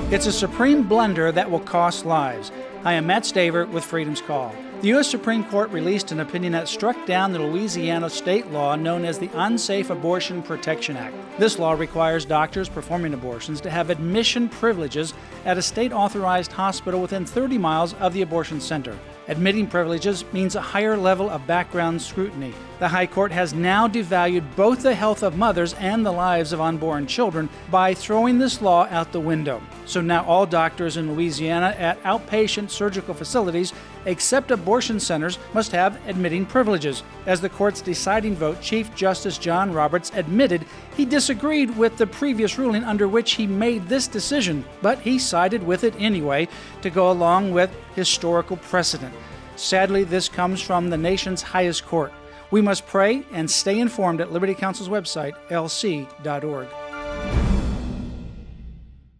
It's a supreme blunder that will cost lives. I am Matt Staver with Freedom's Call. The U.S. Supreme Court released an opinion that struck down the Louisiana state law known as the Unsafe Abortion Protection Act. This law requires doctors performing abortions to have admission privileges at a state-authorized hospital within 30 miles of the abortion center. Admitting privileges means a higher level of background scrutiny. The High Court has now devalued both the health of mothers and the lives of unborn children by throwing this law out the window. So now all doctors in Louisiana at outpatient surgical facilities, except abortion centers, must have admitting privileges. As the court's deciding vote, Chief Justice John Roberts admitted he disagreed with the previous ruling under which he made this decision, but he sided with it anyway to go along with historical precedent. Sadly, this comes from the nation's highest court. We must pray and stay informed at Liberty Counsel's website, lc.org.